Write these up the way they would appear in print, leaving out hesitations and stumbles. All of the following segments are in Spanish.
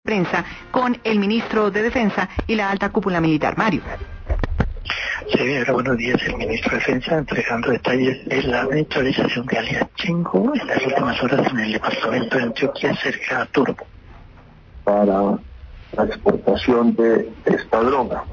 Prensa con el ministro de Defensa y la alta cúpula militar. Mario. Sí, buenos días. El ministro de Defensa entregando detalles de la neutralización de alias Chingo en las últimas horas en el departamento de Antioquia, cerca de Turbo. Para la exportación de esta droga.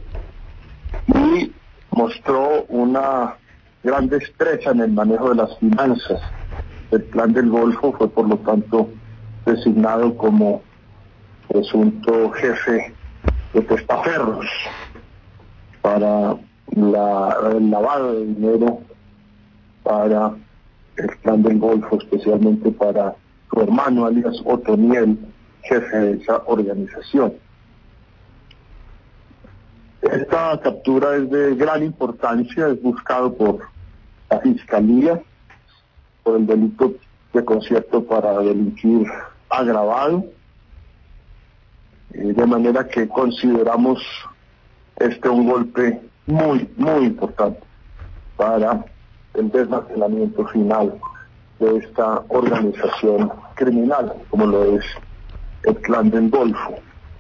Y mostró una gran destreza en el manejo de las finanzas. El Plan del Golfo fue, por lo tanto, designado como presunto jefe de testaferros para el lavado de dinero para el Plan del Golfo, especialmente para su hermano alias Otoniel, jefe de esa organización. Esta captura es de gran importancia, es buscado por la Fiscalía por el delito de concierto para delinquir agravado, de manera que consideramos un golpe muy importante para el desmantelamiento final de esta organización criminal, como lo es el Plan del Golfo.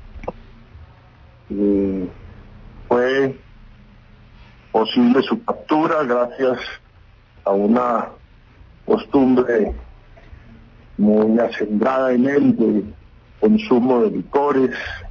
Fue posible su captura gracias a una costumbre muy acendrada en él de consumo de licores,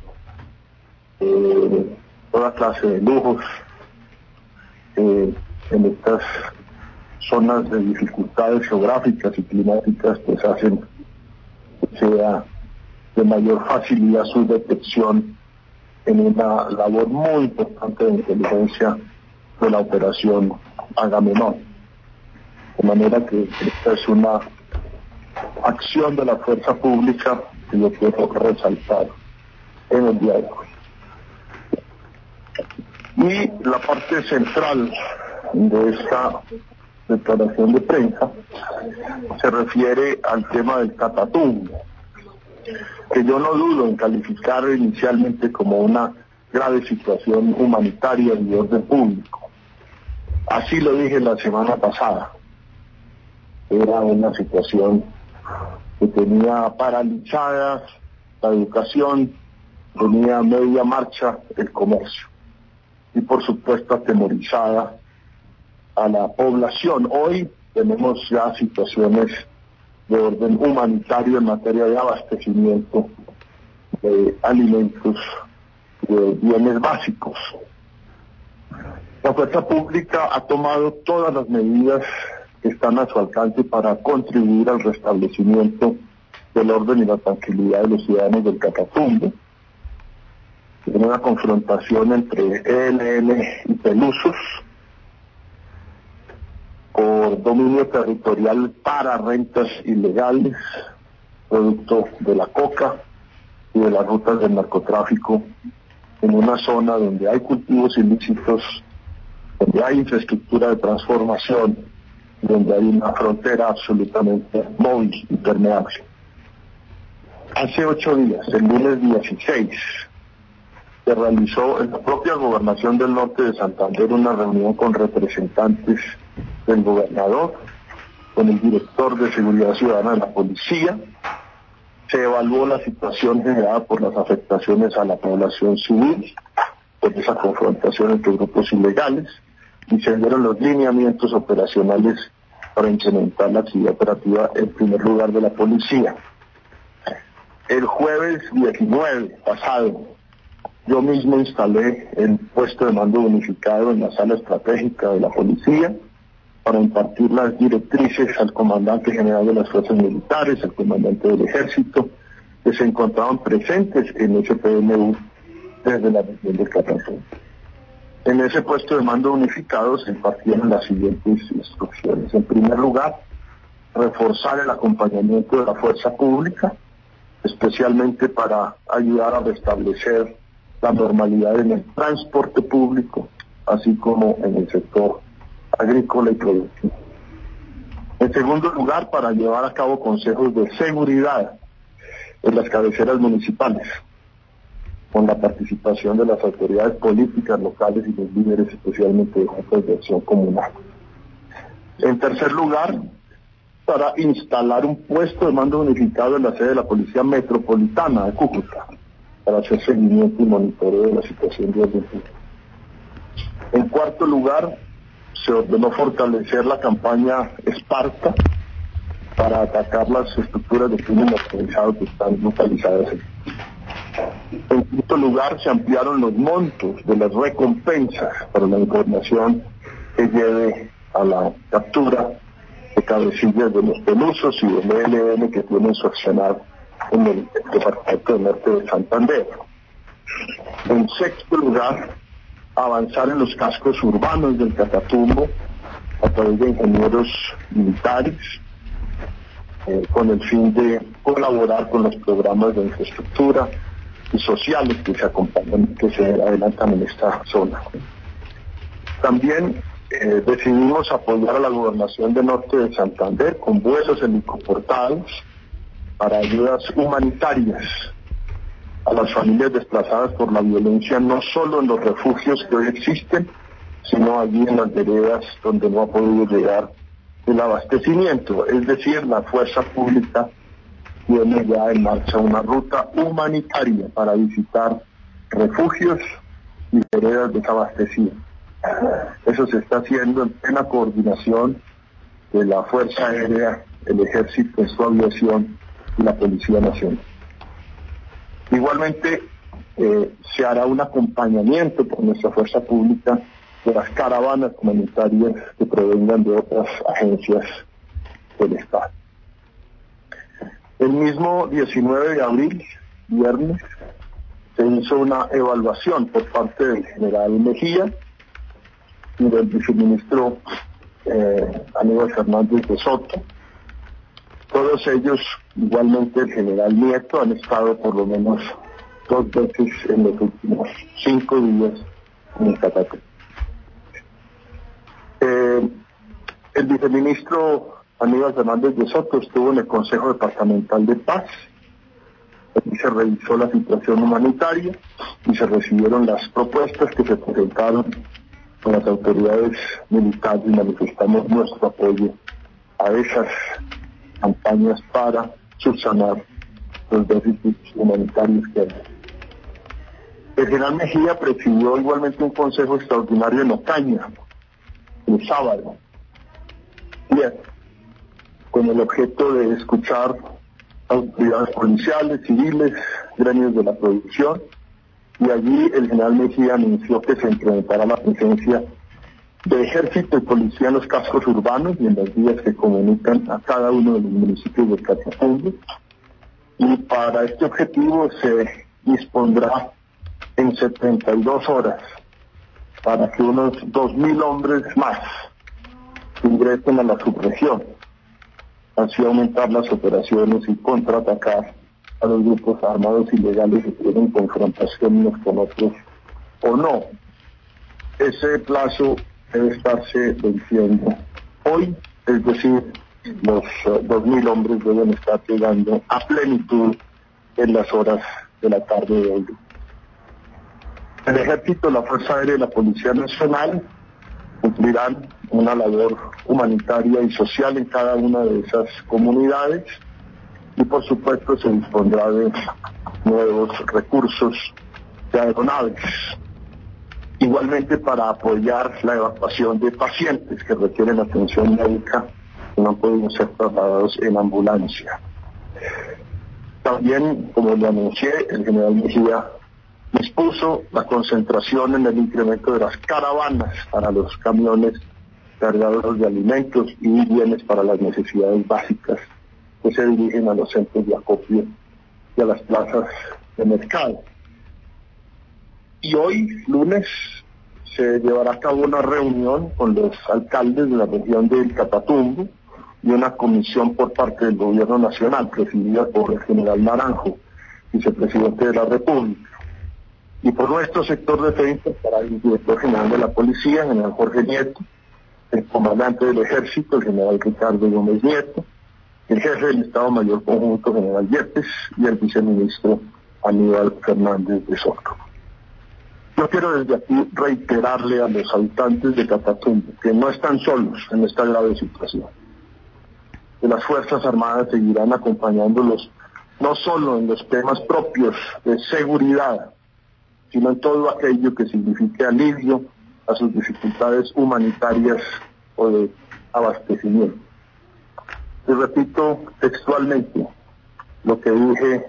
toda clase de lujos, en estas zonas de dificultades geográficas y climáticas pues hacen que sea de mayor facilidad su detección en una labor muy importante de inteligencia de la operación Agamenón. De manera que esta es una acción de la fuerza pública que yo quiero resaltar en el día de hoy. Y la parte central de esta declaración de prensa se refiere al tema del Catatumbo, que yo no dudo en calificar inicialmente como una grave situación humanitaria y de orden público. Así lo dije la semana pasada. Era una situación que tenía paralizada la educación, tenía media marcha el comercio y por supuesto atemorizada a la población. Hoy tenemos ya situaciones de orden humanitario en materia de abastecimiento de alimentos, de bienes básicos. La fuerza pública ha tomado todas las medidas que están a su alcance para contribuir al restablecimiento del orden y la tranquilidad de los ciudadanos del Catatumbo. En una confrontación entre ELN y Pelusos por dominio territorial para rentas ilegales, producto de la coca y de las rutas del narcotráfico, en una zona donde hay cultivos ilícitos, donde hay infraestructura de transformación, donde hay una frontera absolutamente móvil y permeable. Hace 8 días, el lunes 16, se realizó en la propia Gobernación del Norte de Santander una reunión con representantes del gobernador, con el director de Seguridad Ciudadana de la Policía. Se evaluó la situación generada por las afectaciones a la población civil, por esa confrontación entre grupos ilegales, y se dieron los lineamientos operacionales para incrementar la actividad operativa en primer lugar de la policía. El jueves 19 pasado, yo mismo instalé el puesto de mando unificado en la sala estratégica de la policía para impartir las directrices al comandante general de las fuerzas militares, al comandante del ejército, que se encontraban presentes en ese PMU desde la región del Catatumbo. En ese puesto de mando unificado se impartieron las siguientes instrucciones. En primer lugar, reforzar el acompañamiento de la fuerza pública, especialmente para ayudar a restablecer la normalidad en el transporte público, así como en el sector agrícola y productivo. En segundo lugar, para llevar a cabo consejos de seguridad en las cabeceras municipales, con la participación de las autoridades políticas locales y los líderes, especialmente de juntas de acción comunal. En tercer lugar, para instalar un puesto de mando unificado en la sede de la Policía Metropolitana de Cúcuta, para hacer seguimiento y monitoreo de la situación de orden público. En cuarto lugar, se ordenó fortalecer la campaña Esparta para atacar las estructuras de crimen organizado que están localizadas aquí. En quinto lugar, se ampliaron los montos de las recompensas para la información que lleve a la captura de cabecillas de los pelusos y del ELN que tienen su accionar en el departamento del norte de Santander. En sexto lugar, avanzar en los cascos urbanos del Catatumbo a través de ingenieros militares con el fin de colaborar con los programas de infraestructura y sociales que se acompañan, que se adelantan en esta zona. También decidimos apoyar a la gobernación del norte de Santander con vuelos helicoportados para ayudas humanitarias a las familias desplazadas por la violencia, no solo en los refugios que hoy existen, sino allí en las veredas donde no ha podido llegar el abastecimiento. Es decir, la fuerza pública tiene ya en marcha una ruta humanitaria para visitar refugios y veredas desabastecidas. Eso se está haciendo en plena coordinación de la Fuerza Aérea, el Ejército, su aviación y la Policía Nacional. Igualmente, se hará un acompañamiento por nuestra fuerza pública de las caravanas humanitarias que provengan de otras agencias del Estado. El mismo 19 de abril, viernes, se hizo una evaluación por parte del general Mejía y del viceministro Aníbal Fernández de Soto. Todos ellos, igualmente el general Nieto, han estado por lo menos 2 veces en los últimos 5 días en el Catatumbo. El viceministro Aníbal Fernández de Soto estuvo en el Consejo Departamental de Paz. Allí se revisó la situación humanitaria y se recibieron las propuestas que se presentaron con las autoridades militares y manifestamos nuestro apoyo a esas campañas para subsanar los déficits humanitarios que hay. El general Mejía presidió igualmente un consejo extraordinario en Ocaña, el sábado, con el objeto de escuchar autoridades policiales, civiles, gremios de la producción, y allí el general Mejía anunció que se incrementará la presencia de ejército y policía en los cascos urbanos y en las vías que comunican a cada uno de los municipios del Catatumbo, y para este objetivo se dispondrá en 72 horas para que unos 2.000 hombres más ingresen a la subregión, así aumentar las operaciones y contraatacar a los grupos armados ilegales que tienen confrontación unos con otros o no. Ese plazo debe estarse venciendo hoy, es decir, los 2.000 hombres deben estar llegando a plenitud en las horas de la tarde de hoy. El Ejército, la Fuerza Aérea y la Policía Nacional cumplirán una labor humanitaria y social en cada una de esas comunidades y por supuesto se dispondrá de nuevos recursos de aeronaves. Igualmente para apoyar la evacuación de pacientes que requieren atención médica que no pueden ser trasladados en ambulancia. También, como lo anuncié, el general Mejía dispuso la concentración en el incremento de las caravanas para los camiones cargados de alimentos y bienes para las necesidades básicas que se dirigen a los centros de acopio y a las plazas de mercado. Y hoy, lunes, se llevará a cabo una reunión con los alcaldes de la región del Catatumbo y una comisión por parte del Gobierno Nacional, presidida por el general Naranjo, vicepresidente de la República. Y por nuestro sector defensa estará el director general de la Policía, general Jorge Nieto, el comandante del Ejército, el general Ricardo Gómez Nieto, el jefe del Estado Mayor Conjunto, general Yepes, y el viceministro Aníbal Fernández de Soto. Yo quiero desde aquí reiterarle a los habitantes de Catatumbo que no están solos en esta grave situación, que las Fuerzas Armadas seguirán acompañándolos no solo en los temas propios de seguridad, sino en todo aquello que signifique alivio a sus dificultades humanitarias o de abastecimiento. Y repito textualmente lo que dije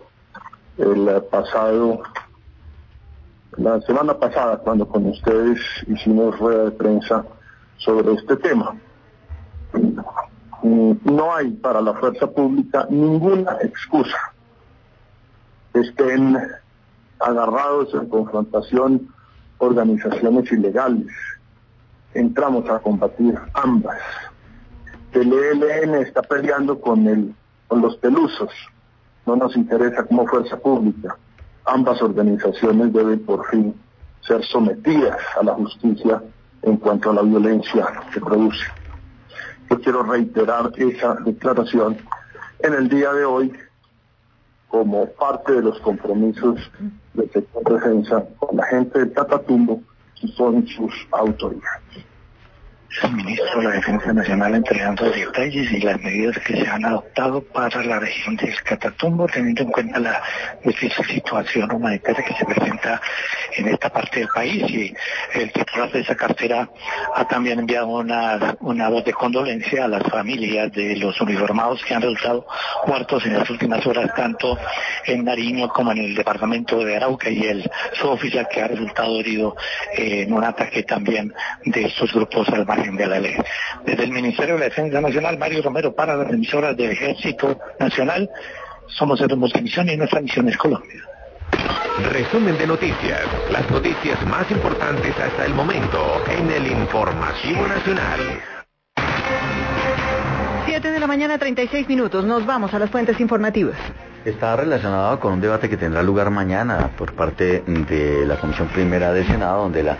la semana pasada, cuando con ustedes hicimos rueda de prensa sobre este tema. No hay para la fuerza pública ninguna excusa. Estén agarrados en confrontación organizaciones ilegales. Entramos a combatir ambas. El ELN está peleando con los pelusos. No nos interesa como fuerza pública. Ambas organizaciones deben por fin ser sometidas a la justicia en cuanto a la violencia que produce. Yo quiero reiterar esa declaración en el día de hoy como parte de los compromisos del sector de defensa con la gente del Catatumbo y con sus autoridades. El ministro de la Defensa Nacional entregando detalles y las medidas que se han adoptado para la región del Catatumbo, teniendo en cuenta la difícil situación humanitaria que se presenta en esta parte del país. Y el titular de esa cartera ha también enviado una voz de condolencia a las familias de los uniformados que han resultado muertos en las últimas horas, tanto en Nariño como en el departamento de Arauca, y el suboficial que ha resultado herido en un ataque también de estos grupos al margen de la ley. Desde el Ministerio de la Defensa Nacional, Mario Romero, para las emisoras del Ejército Nacional. Somos Hermosa Misión y nuestra misión es Colombia. Resumen de noticias, las noticias más importantes hasta el momento en el Informativo Nacional. 7 de la mañana, 36 minutos. Nos vamos a las fuentes informativas. Está relacionado con un debate que tendrá lugar mañana por parte de la Comisión Primera del Senado, donde la